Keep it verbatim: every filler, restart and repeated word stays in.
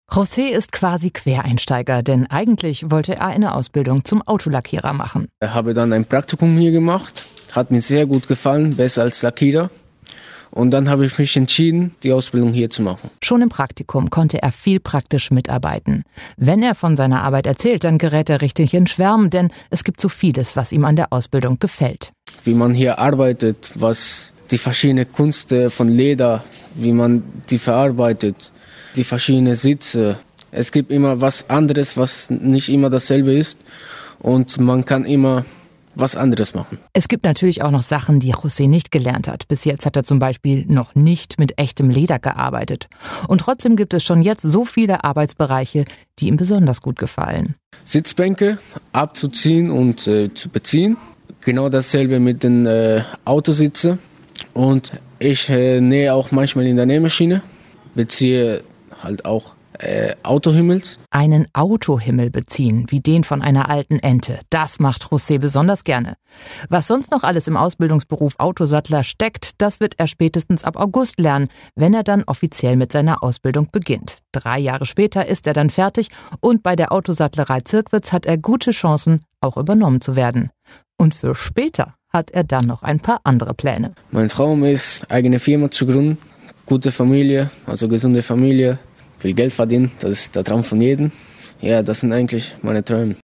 José ist quasi Quereinsteiger, denn eigentlich wollte er eine Ausbildung zum Autolackierer machen. Ich habe dann ein Praktikum hier gemacht, hat mir sehr gut gefallen, besser als Lackierer. Und dann habe ich mich entschieden, die Ausbildung hier zu machen. Schon im Praktikum konnte er viel praktisch mitarbeiten. Wenn er von seiner Arbeit erzählt, dann gerät er richtig in Schwärmen, denn es gibt so vieles, was ihm an der Ausbildung gefällt. Wie man hier arbeitet, was die verschiedene Kunst von Leder, wie man die verarbeitet, die verschiedenen Sitze. Es gibt immer was anderes, was nicht immer dasselbe ist und man kann immer was anderes machen. Es gibt natürlich auch noch Sachen, die José nicht gelernt hat. Bis jetzt hat er zum Beispiel noch nicht mit echtem Leder gearbeitet. Und trotzdem gibt es schon jetzt so viele Arbeitsbereiche, die ihm besonders gut gefallen. Sitzbänke abzuziehen und äh, zu beziehen. Genau dasselbe mit den äh, Autositzen. Und ich äh, nähe auch manchmal in der Nähmaschine, beziehe halt auch Äh, Autohimmels. Einen Autohimmel beziehen, wie den von einer alten Ente. Das macht José besonders gerne. Was sonst noch alles im Ausbildungsberuf Autosattler steckt, das wird er spätestens ab August lernen, wenn er dann offiziell mit seiner Ausbildung beginnt. Drei Jahre später ist er dann fertig und bei der Autosattlerei Zirkwitz hat er gute Chancen, auch übernommen zu werden. Und für später hat er dann noch ein paar andere Pläne. Mein Traum ist, eigene Firma zu gründen, gute Familie, also gesunde Familie, viel Geld verdienen, das ist der Traum von jedem. Ja, das sind eigentlich meine Träume.